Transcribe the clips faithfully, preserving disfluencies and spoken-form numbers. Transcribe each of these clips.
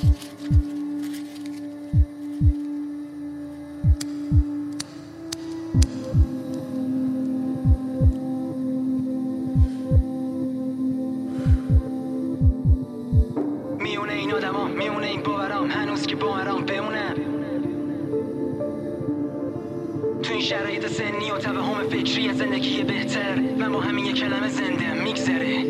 میونه این آدما، میونه این باورام، هنوز که باورام بمونم تو این شرایط سنی و توهم فکری از زندگی بهتر. من با همین یک کلمه زنده میگذره.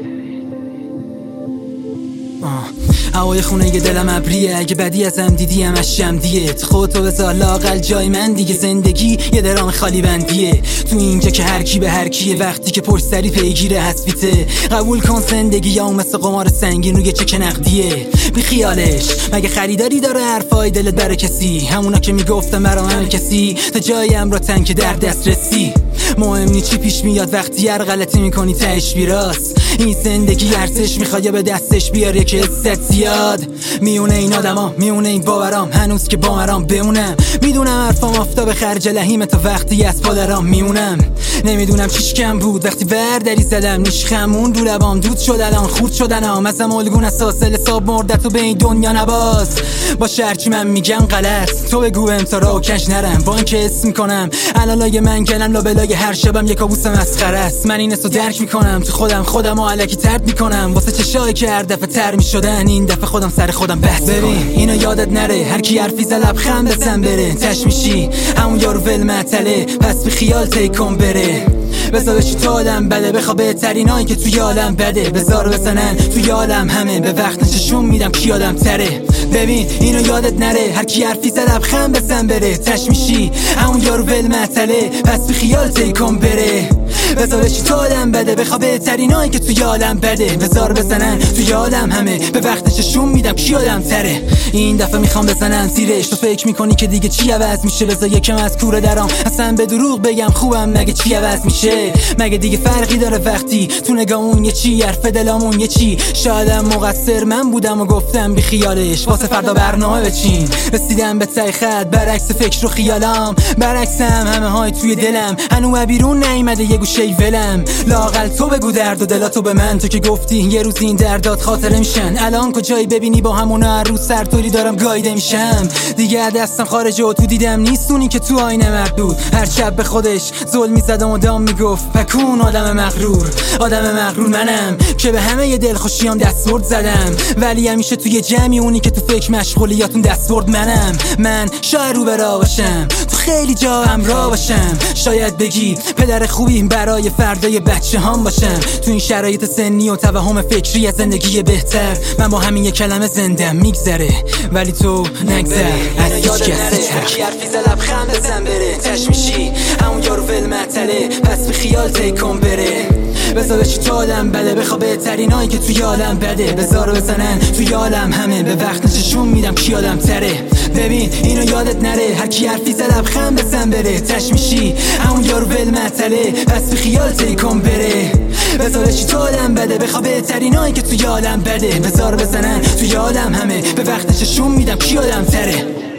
هوای خونه دلم ابریه، اگه بدی ازم دیدی همش شمدیه. خودتو بذار لااقل جای من دیگه، زندگی یه درام خالی بندیه. تو اینجا که هر کی به هر کیه، وقتی که پشت سری پیگیره حسفیته. قبول کن زندگی یا مثل قمار سنگین روی چک نقدیه. بی خیالش مگه خریداری داره حرفای دلت برای کسی؟ همونا که میگفتم برام همه کسی، تا جایم را تنگ در دسترسی. مهم نی چی پیش میاد وقتی هر غلطی میکنی تهش بیراست. این زندگی ارزش میخواد یا به دستش بیاره که عزت زیاد. میونه این آدما، میونه این باورام، هنوز که باورام بمونم. میدونم حرفام آفتاب خرج لحیمه تا وقتی از پادرام میمونم. نمیدونم چیش کم بود وقتی وردری زدم، نیش خمون رو لبام دود شد الان خورد شدنم. ازم الگون اساس حساب مرده تو به این دنیا نباز. با شرچی من میگم غلط، تو بگو امتارا و کش نرم. با این که اسم میکنم علالای من گلم لابلای هر شبم یک کابوس مسخره است. من این اسو درک میکنم تو خودم، خودم و علکی ترد میکنم واسه چشایی که هر دفعه تر میشدن. این دفعه خودم سر خودم بحث ببین اینو یادت نره، هر کی حرفی ز لبخند بزن بره. تش میشی همون یارو ول معطله، پس بی خیال تیکون بره. بذار بشی تو عالم بده، بخوا بهترینایی که توی عالم بده. بذار بزنن توی عالم همه، به وقت نشون میدم کی آدم تره. ببین اینو یادت نره، هر کی حرفی ز لبخند بزن بره. تش میشی همون یارو ول معطله، پس بی خیال تیکون بره. بذار بشی تو عالم بده، بخوا بهترینایی که توی عالم بده. بذار بزنن توی عالم همه، به وقت نشون میدم کی آدم تره. این دفعه میخوام بزنن زیرش، تو فکر میکنی که دیگه چی عوض میشه؟ بذار یکم از کوره درام، اصلا به دروغ بگم خوبم مگه چی عوض میشه؟ مگه دیگه فرقی داره وقتی تو نگامون یه چی، حرف دلامون یه چی؟ شایدم مقصر من بودم و گفتم بی خیالش، واسه فردا برنامه بچین. رسیدم به ته خط برعکس فکر و خیالام، برعکسم همه های توی دلم. هنوز بیرون نیومده یه گوشه ولم. لااقل تو بگو درد و دلاتو به من، تو که گفتی یه روز این دردات خاطره میشن. الان کجایی ببینی با همون هر روز سرطوری دارم گایده میشم. دیگه دستم خارجه و تو دیدم نیستونی که تو آینه مردود. هر شب به خودش ظلم میزدم و دام میگفت پکون آدم مغرور. آدم مغرور منم که به همه ی دلخوشیام دستورد زدم، ولی همیشه توی جمعی اونی که تو فکر مشغولیاتون دستورد منم. من شاید رو برا باشم تو خیلی جا همراه باشم، شاید بگی پدر خوبی برای فردای بچه هم باشم. تو این شرایط سنی و توهم فکری از زندگی بهتر، من با همین یک کلمه زنده میگذره. ولی تو نگذر از هیچ کسی تر. کی حرفی ز لبخند بزن بره. تش میشی همون یارو ول معطله، پس بی خیال تیکون بره. بذار بشی تو عالم بده، بخوا بهترینایی که توی عالم بده. بذار بزنن توی عالم همه، به وقت نشون میدم کی آدم تره. ببین اینو یادت نره، هر کی حرفی ز لبخند بزن بره. تش میشی همون یارو ول معطله، پس بی خیال تیکون بره. بذار بشی تو عالم بده، بخوا بهترینایی که توی عالم بده. بذار بزنن توی عالم همه، به وقت نشون میدم کی آدم تره.